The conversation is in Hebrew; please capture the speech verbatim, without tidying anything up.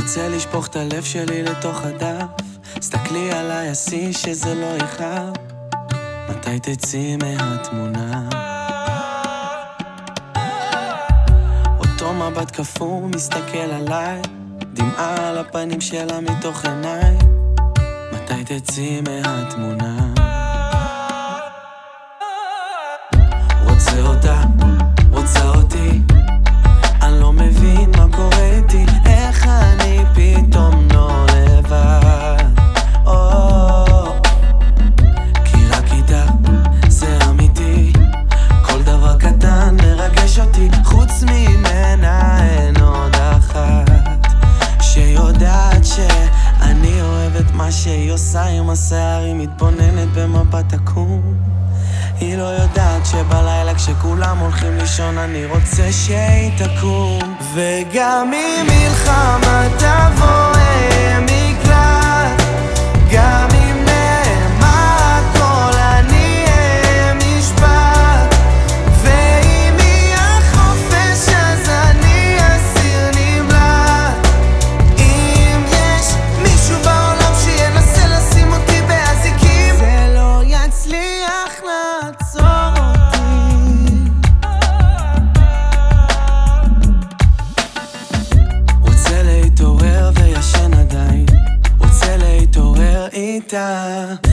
רוצה לשפוך את הלב שלי לתוך הדף. סתכלי עליי, עשי שזה לא יכאב. מתי תצאי מהתמונה? אותו מבט כפור מסתכל עליי, דמעה על הפנים שלה מתוך עיניי. מתי תצאי מהתמונה? רוצה אותה, רוצה אותי, אני לא מבין מה קורה איתי, איך אני פתאום לא לבד. כי רק איתה זה אמיתי, כל דבר קטן מרגש אותי, חוץ ממנה אין עוד אחת שיודעת שאני אוהב את מה שהיא עושה עם השיער, היא מתבוננת במבט עקום. היא לא יודעת שבלילה כשכולם הולכים לישון אני רוצה שהיא תקום. וגם אם מלחמה תבוא מקלט, גם אם נאמר הכל אני אהיה משפט, ואם יהיה חופש אז אני אסיר נמלט. אם יש מישהו בעולם שינסה לשים אותי באזיקים, זה לא יצליח לעצור אותי. רוצה להתעורר וישן עדיין, רוצה להתעורר איתה.